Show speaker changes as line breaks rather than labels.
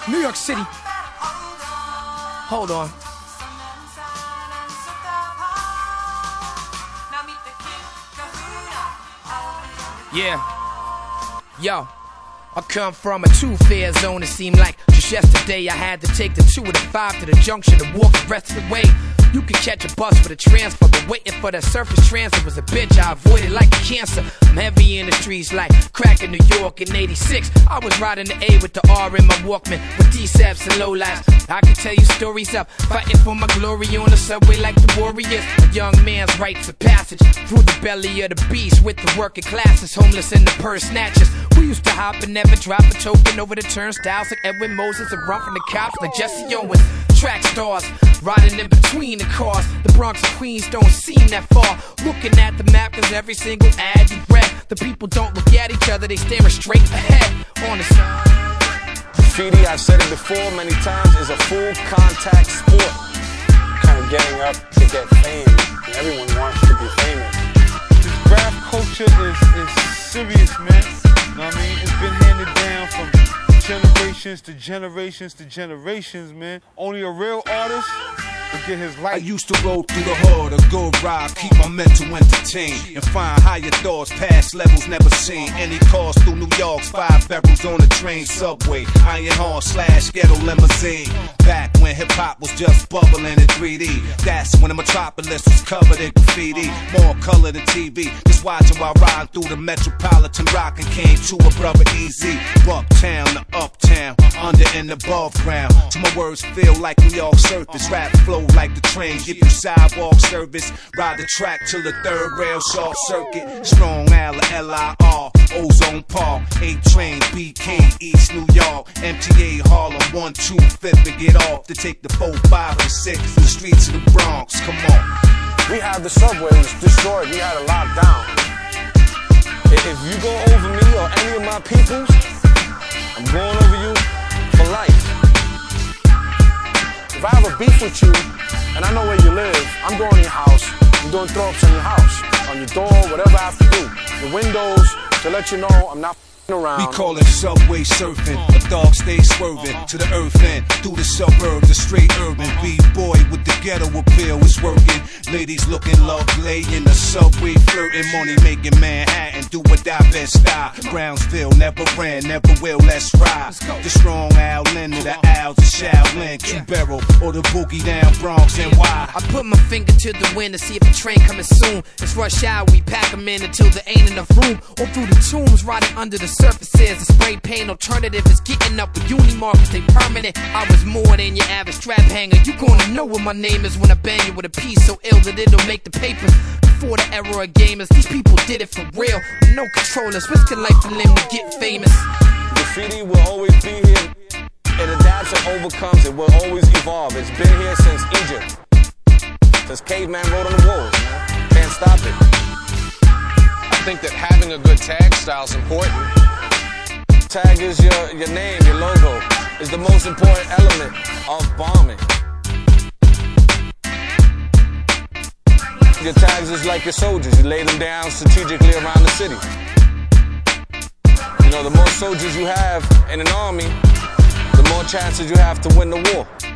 New York City. Hold on. Yeah. Yo. I come from a two-fare zone. It seemed like just yesterday I had to take the 2 and the 5 to the junction and walk the rest of the way. You can catch a bus for the transfer, but waiting for that surface transit was a bitch. I avoided like cancer. I'm heavy in the streets like crack in New York in 86. I was riding the A with the R in my Walkman with D-Saps and lowlights. I can tell you stories of fighting for my glory on the subway like the Warriors. A young man's rites of passage through the belly of the beast with the working classes, homeless and the purse snatchers. We used to hop and never drop a token over the turnstiles like Edwin Moses and run from the cops like Jesse Owens. Track stars riding in between the cars. The Bronx and Queens don't seem that far. Looking at the map, cause every single ad you read, the people don't look at each other, they staring straight ahead. Honest.
Graffiti, I've said it before many times, is a full contact sport. Kind of getting up to get fame, and everyone wants to be famous.
This rap culture is serious, man. You know what I mean? It's been handed down from generations to generations to generations, man. Only a real artist will get his life.
I used to roll through the hood, a good ride, keep my mental entertained, and find higher thoughts, past levels never seen. Any cars through New York's 5 barrels on the train, subway, iron horn / ghetto limousine. Back when hip-hop was just bubbling in 3D, that's when the metropolis was covered in graffiti. More color than TV, just watching while riding through the metropolitan rockin' came to a brother easy. Bucktown to uptown, under and above ground. So my words feel like New York surface, rap flow like the train, give you sidewalk service. Ride the track till the 3rd rail short circuit. Strong Al, L-I-R, Ozone Park, 8 train, BK, East New York, MTA, Harlem, 1, 2, 5th, and get off to take the 4, 5, and 6 to the streets of the Bronx. Come on.
We had the subways destroyed, we had it locked down. If you go over me or any of my peoples, I'm going over you for life. If I have a beef with you, and I know where you live, I'm going to your house, I'm doing throw-ups on your house, on your door, whatever I have to do. The windows, to let you know I'm not around.
We call it subway surfing, a dog stays swerving to the earth end, through the suburbs, a straight urban B-boy with the ghetto appeal is working. Ladies looking lovely in the subway, flirting, money making Manhattan, do what I best style. Brownsville never ran, never will, let's ride. The strong Al Linda, the Al's, the Shaolin, Q-Barrel, or the boogie down Bronx and why.
I put my finger to the wind to see if the train coming soon. It's rush hour, we pack them in until there ain't enough room. All through the tombs, riding under the surfaces. The spray paint alternative is getting up with Unimarkers, they permanent. I was more than your average strap hanger. You gonna know what my name is when I bang you with a piece so ill that it'll make the papers. Before the era of gamers, these people did it for real. No controllers, risking life for them to get famous.
Graffiti will always be here. It adapts and overcomes, it will always evolve. It's been here since Egypt. Since caveman wrote on the walls, man. Can't stop it.
I think that having a good tag style is important.
Tag is your name, your logo. Is the most important element of bombing. Your tags is like your soldiers. You lay them down strategically around the city. You know, the more soldiers you have in an army, the more chances you have to win the war.